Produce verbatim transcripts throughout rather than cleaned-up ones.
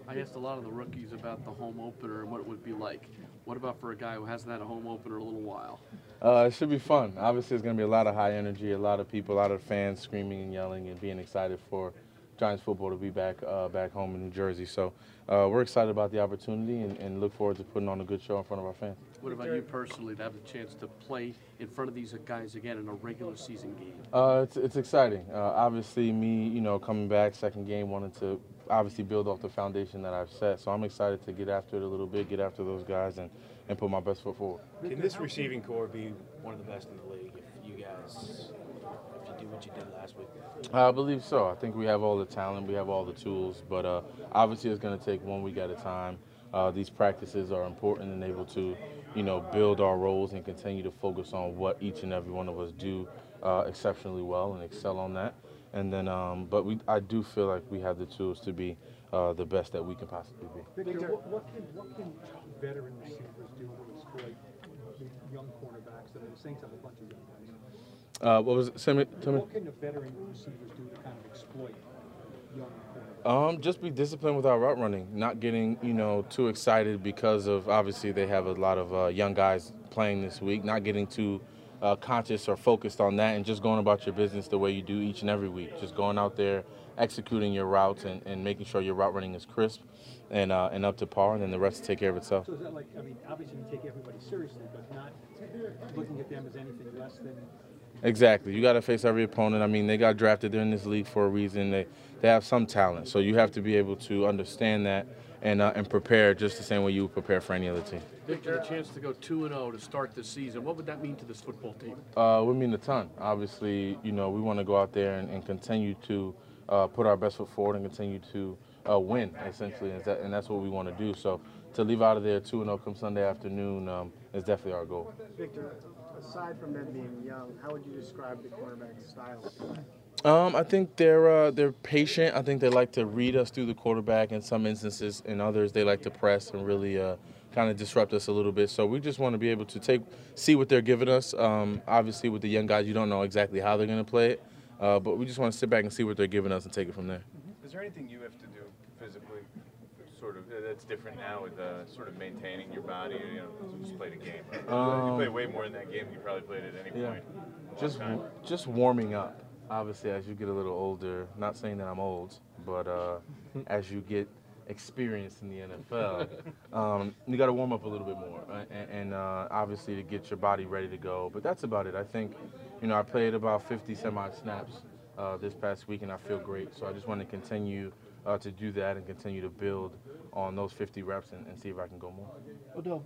I asked a lot of the rookies about the home opener and what it would be like. What about for a guy who hasn't had a home opener in a little while? Uh, it should be fun. Obviously, it's going to be a lot of high energy, a lot of people, a lot of fans screaming and yelling and being excited for Giants football to be back uh, back home in New Jersey. So uh, we're excited about the opportunity and, and look forward to putting on a good show in front of our fans. What about you personally to have the chance to play in front of these guys again in a regular season game? Uh, it's it's exciting. Uh, obviously, me, you know, coming back second game, wanted to obviously build off the foundation that I've set. So I'm excited to get after it a little bit, get after those guys, and, and put my best foot forward. Can this receiving core be one of the best in the league if you guys, if you do what you did last week? I believe so. I think we have all the talent, we have all the tools, but uh, obviously it's going to take one week at a time. Uh, these practices are important and able to, you know, build our roles and continue to focus on what each and every one of us do uh, exceptionally well and excel on that. And then, um, but we, I do feel like we have the tools to be uh, the best that we can possibly be. Victor, what, what can what can veteran receivers do to exploit the young cornerbacks? I mean, the Saints have a bunch of young guys. Uh, what was it? Send me, tell me. What can the veteran receivers do to kind of exploit young cornerbacks? Um, just be disciplined with our route running, not getting, you know, too excited because of obviously they have a lot of uh, young guys playing this week, not getting too uh, conscious or focused on that and just going about your business the way you do each and every week. Just going out there, executing your routes and, and making sure your route running is crisp and uh, and up to par, and then the rest will take care of itself. So is that like, I mean, obviously you take everybody seriously, but not looking at them as anything less than. Exactly. You got to face every opponent. I mean, they got drafted. They're in this league for a reason. They they have some talent, so you have to be able to understand that and uh, and prepare just the same way you would prepare for any other team. Victor, the chance to go two and zero to start this season. What would that mean to this football team? Uh, we mean a ton. Obviously, you know, we want to go out there and, and continue to uh, put our best foot forward and continue to uh, win, essentially, and, that, and that's what we want to do. So to leave out of there two and zero come Sunday afternoon um, is definitely our goal. Victor, aside from them being young, how would you describe the cornerback style? Um, I think they're uh, they're patient. I think they like to read us through the quarterback in some instances. In others, they like to press and really uh, kind of disrupt us a little bit. So we just want to be able to take see what they're giving us. Um, obviously, with the young guys, you don't know exactly how they're going to play it, uh, but we just want to sit back and see what they're giving us and take it from there. Is there anything you have to do physically, sort of that's different now with uh, sort of maintaining your body? You know, you just played a game. Right? Um, you played way more in that game than you probably played at any Yeah. point. Just just warming up. Obviously, as you get a little older, not saying that I'm old, but uh, as you get experienced in the N F L, um, you got to warm up a little bit more, right? and, and uh, obviously to get your body ready to go. But that's about it. I think, you know, I played about fifty semi snaps uh, this past week, and I feel great. So I just want to continue uh, to do that and continue to build on those fifty reps and, and see if I can go more. Odell,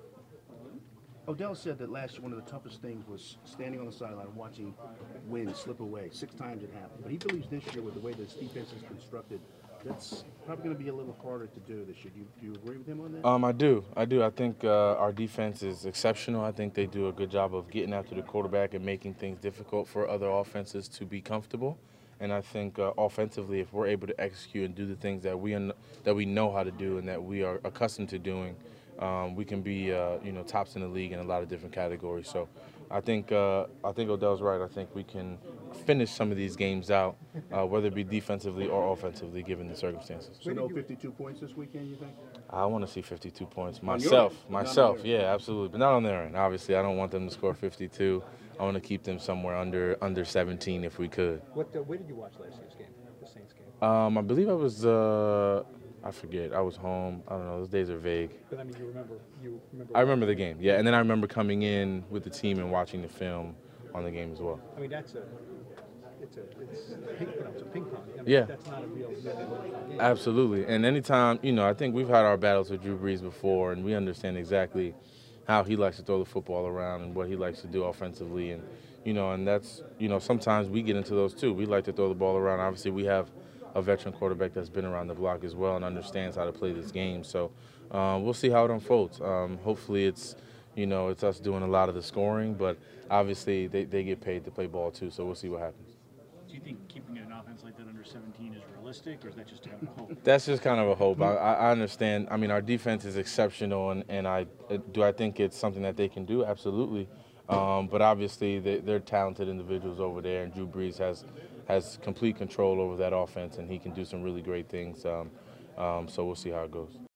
Odell said that last year one of the toughest things was standing on the sideline and watching wind slip away. Six times it happened. But he believes this year, with the way this defense is constructed, that's probably going to be a little harder to do this year. Do you, do you agree with him on that? Um, I do. I do. I think uh, our defense is exceptional. I think they do a good job of getting after the quarterback and making things difficult for other offenses to be comfortable. And I think uh, offensively, if we're able to execute and do the things that we un- that we know how to do and that we are accustomed to doing, um, we can be uh, you know tops in the league in a lot of different categories. So I think uh, I think Odell's right. I think we can finish some of these games out, uh, whether it be defensively or offensively, given the circumstances. So no fifty-two points this weekend, you think? I want to see fifty-two points On your myself. end, but not Myself, on yeah, absolutely, but not on their end. Obviously, I don't want them to score fifty-two. I want to keep them somewhere under under seventeen if we could. What? Uh, where did you watch last year's game? The Saints game. Um, I believe I was. Uh, I forget. I was home. I don't know. Those days are vague. But I mean, you remember? You remember? I remember the game. Yeah, and then I remember coming in with the team and watching the film on the game as well. I mean, that's a. It's a. It's ping, you know, it's a ping pong. I mean, Yeah. That's not a real game. Absolutely. And anytime, you know, I think we've had our battles with Drew Brees before, and we understand exactly how he likes to throw the football around and what he likes to do offensively. And, you know, and that's, you know, sometimes we get into those too. We like to throw the ball around. Obviously, we have a veteran quarterback that's been around the block as well and understands how to play this game. So uh, we'll see how it unfolds. Um, hopefully it's, you know, it's us doing a lot of the scoring, but obviously they, they get paid to play ball too, so we'll see what happens. Do you think keeping an offense like that under seventeen is realistic, or is that just kind of a hope? That's just kind of a hope. I, I understand. I mean, our defense is exceptional, and, and I do I think it's something that they can do? Absolutely. Um, but obviously, they, they're talented individuals over there, and Drew Brees has has complete control over that offense, and he can do some really great things. Um, Um, so we'll see how it goes.